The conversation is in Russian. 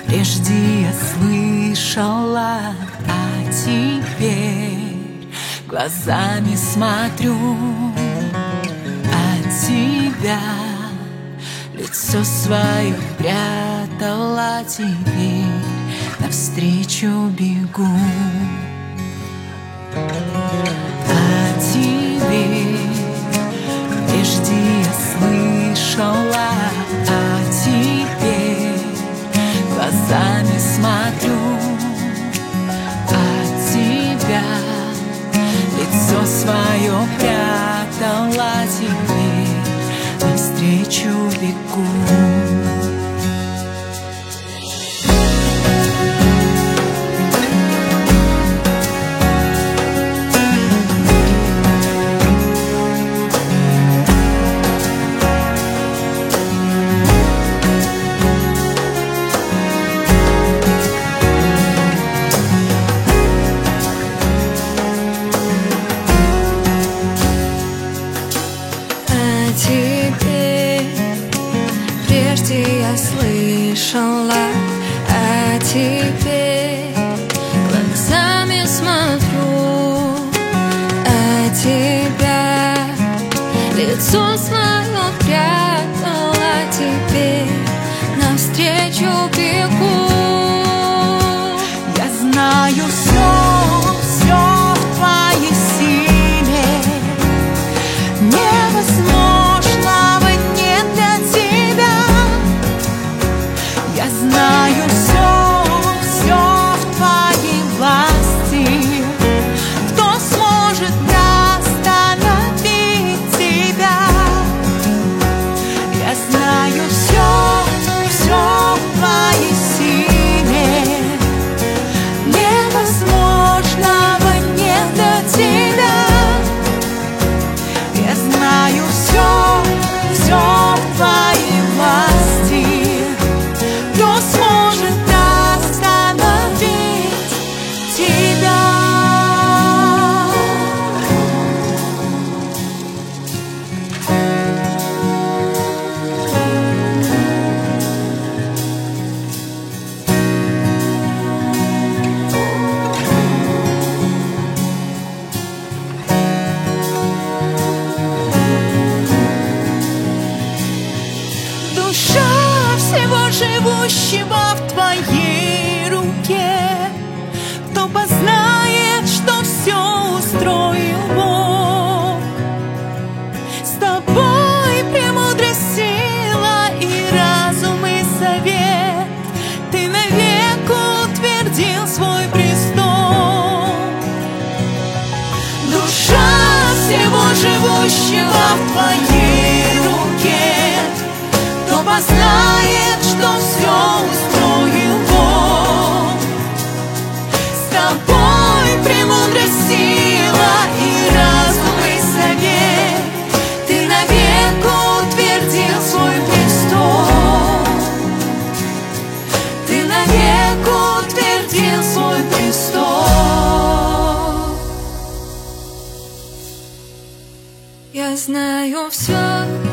Прежде я слышала, а теперь глазами смотрю. От тебя лицо свое прятала, теперь навстречу бегу. О тебе прежде я слышала, а теперь глазами смотрю. От тебя лицо свое прятала, теперь навстречу бегу. Прежде я слышала, а теперь глазами смотрю. А тебя лицо свое прятала, теперь навстречу бегу. Я знаю все в твоей силе, невозможного нет для тебя. Я знаю все в твоей власти. Кто сможет остановить тебя? Я знаю все в твоей силе, невозможного нет для тебя. Я знаю все в твоей власти. Кто сможет остановить тебя? Душа всего живущего в твоей руке. Кто познает, что все устроил Бог. С тобой премудрость, сила и разум и совет. Ты навек утвердил свой престол. Душа всего живущего в твоей руке. Кто познает, что все устроил Бог. С тобой премудрость, сила и разум и совет. Ты навек утвердил свой престол. Ты навек утвердил свой престол. Я знаю все.